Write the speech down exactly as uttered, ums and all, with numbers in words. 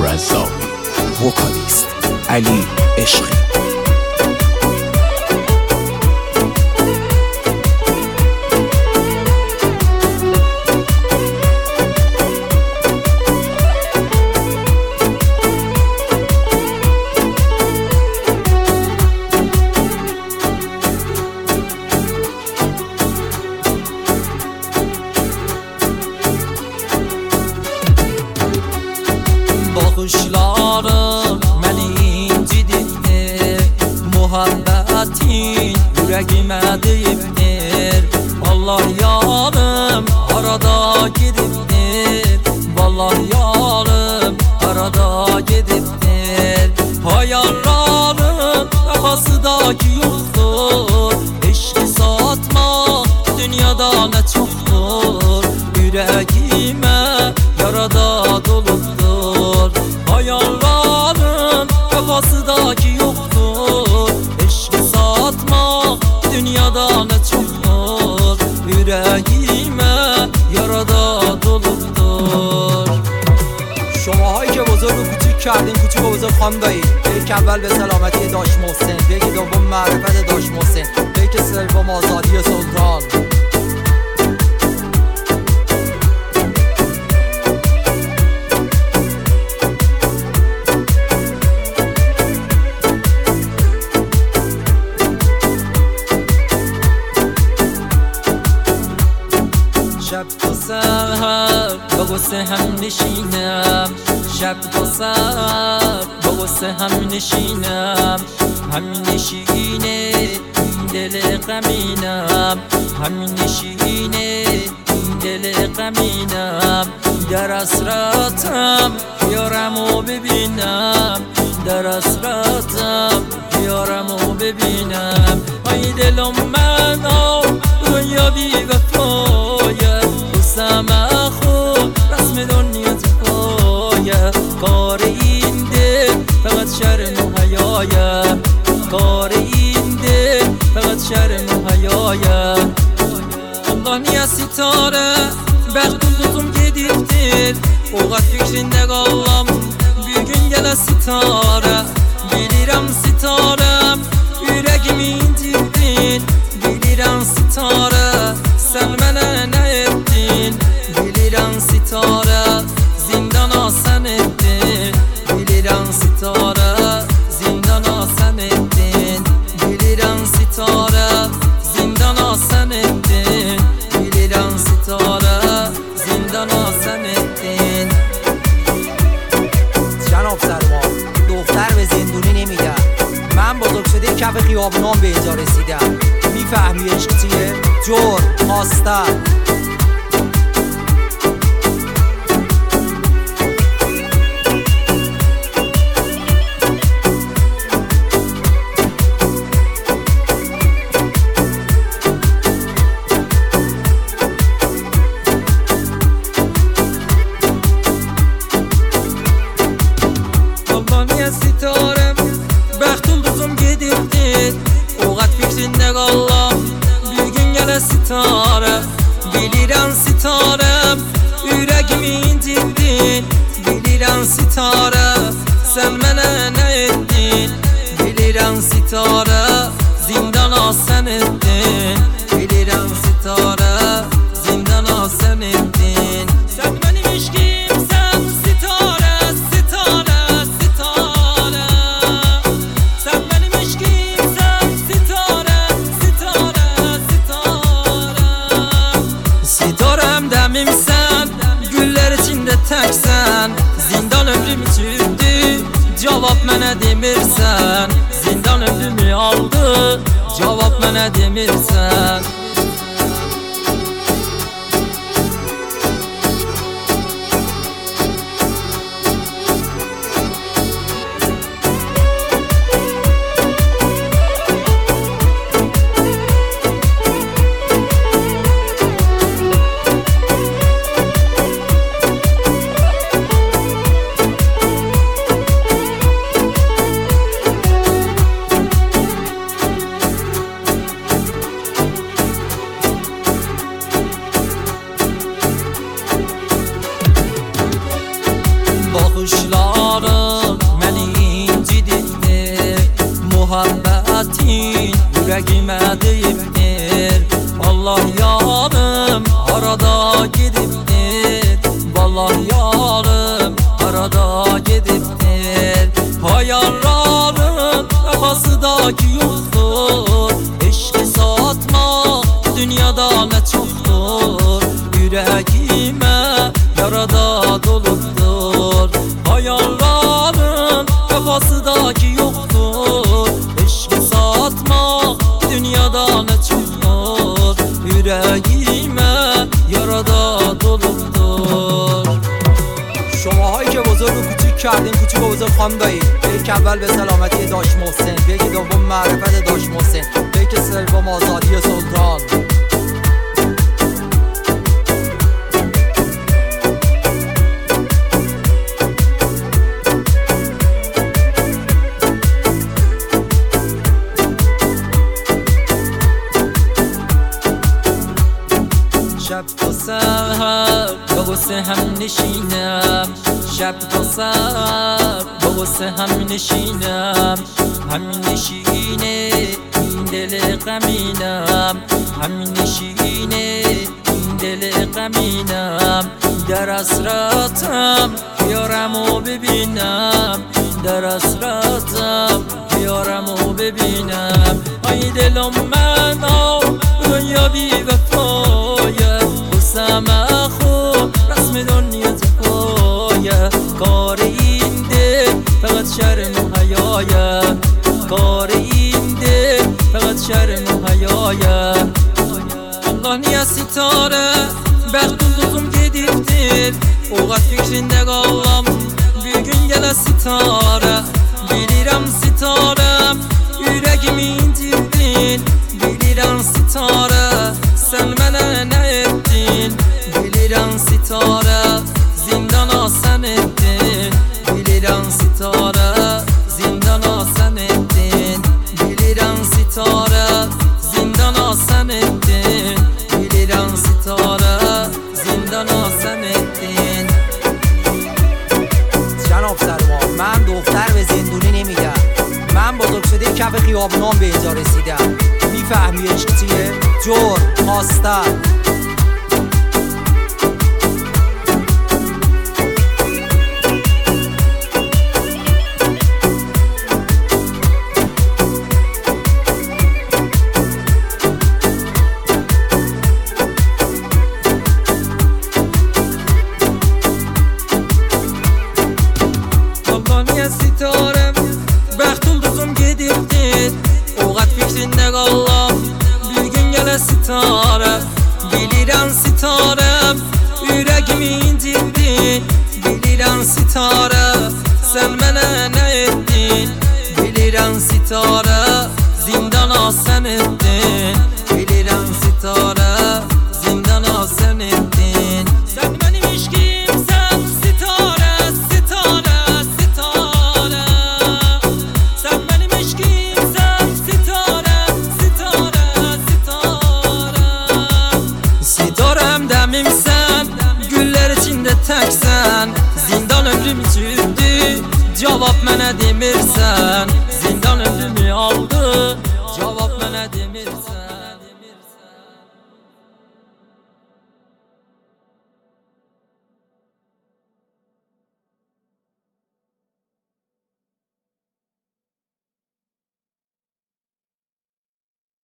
رزاقی. وکالیست علی عشقی. Bakışların məni incidir, muhabbetin yüreğime deyibdir. Vallahi yarım arada gidibdir, vallahi yarım arada gidibdir. Hayalların kafasındaki yoktur, eşki satmak dünyada ne çoktur. Yüreğime yarada doludur, hayalların kafasındaki yoktur. Eşki satmak dünyada ne çoktur, yüreğime yarada doludur. شماهایی که بزرگ و کوچیک کردین کوچیک و بزرگ خانم دایید، بیک اول به سلامتی داش محسن، بیک دوم معرفت داش محسن، بیک سوم آزادی سلطان. شب تا سحر با غصه هم نشینم، شب تا سحر با غصه هم نشینم. همین نشینه این دل غمینم، همین نشینه این دل غمینم. در اسراتم یارمو ببینم، در اسراتم یارمو ببینم. ای دلم من آو دنیا بی وفایه، بسم خوب رسم دنیا جفایه. کار این دل فقط شرم و حیایه، کار این دل فقط شرم و حیایه. Allah niye sitare bəxt ulduzum gedibdir, oğat fikrində qallam bir gün gələ sitare. Bilirəm sitarəm ürəyimi indirdin, bilirəm sitare sən mənə nə etdin. Bilirəm sitare zindana sən etdin, bilirəm sitare zindana sən etdin. Bilirəm sitare zindana sən etdin, bilirəm sitare zindana sən etdin. جناب سلمان، دختر به زندونی نمیدن. من بزرگ شده کف خیابونام به اینجا رسیدم. میفهمی عشق چیه؟ جرم، خواستن. Sitarəm bəxt ulduzum gedibdir, oğat fikrində qallam bir gün gələ sitare. Bilirəm sitarəm ürəyimi indirdin, bilirəm sitare sən mənə nə etdin. Bilirəm sitare zindana sən etdin, bilirəm sitare zindana sən etdin. Sən mənim eşqimsən sitare, sitare, sitare. Sən mənim eşqimsən sitare, sitare, sitare. Sitarəm dəmimsən, güllər içində təksən. Zindan ömrüm içirdi, cavab mənə demirsən. Zindan ömrümü aldı, cavab mənə demirsən. Vallahi yarım arada gidiptir, vallahi yarım arada gidiptir. Hayalların vefasıdaki yoktur, eşki satmak dünyada ne çoktur. Yüreğime yarada doluptur, hayalların vefasıdaki yoktur, eşki satmak dünyada ne çoktur. Yüreğime yarada doluptur. شماهایی که بزرگ و کوچیک کردین کوچیک و بزرگ خانم دایید، یک اول به سلامتی داش محسن، یک دوم معرفت داش محسن، یک سوم آزادی سلطان. شب تا سحر با غصه هم نشینم، شب تا سحر با غصه هم نشینم. همین نشینه این دل غمینم، همین نشینه این دل غمینم. در اسراتم یارمو ببینم، در اسراتم یارمو ببینم. ای دلم منو دنیا بی وفایه، حسم خوب رسم دنیا تفایه. کار این دل فقط شرم و حیایه، کار این دل فقط شرم و حیایه. Allah niye sitare bəxtuzluğum gedibdir, oğat fikrində qallam bir gün gələ sitare. Bilirəm sitarəm ürəyimi indirdin, bilirəm sitare sən mənə nə etdin. Bilirəm sitare zindana sən etdin, bilirəm sitare zindana sən etdin. Bilirəm sitare zindana sən etdin, bilirəm sitare zindana sən etdin. جناب سلمان، من دختر به زندونی نمیدم، من بزرگ شده کف خیابونام به اینجا رسیدم. میفهمی عشق چیه؟ جرم، خواستن. Sitarəm bəxt ulduzum gedibdir, oğat fikrində qallam bir gün gələ sitare. Bilirəm sitarəm ürəyimi indirdin, bilirəm sitare sən mənə nə etdin. Bilirəm sitare zindana sən etdin, bilirəm sitare zindana sən etdin. Sən mənim eşqimsən sitare, sitare demimsən, güller içində təksən. Zindan ömrüm içirdi, cavab mənə demirsən.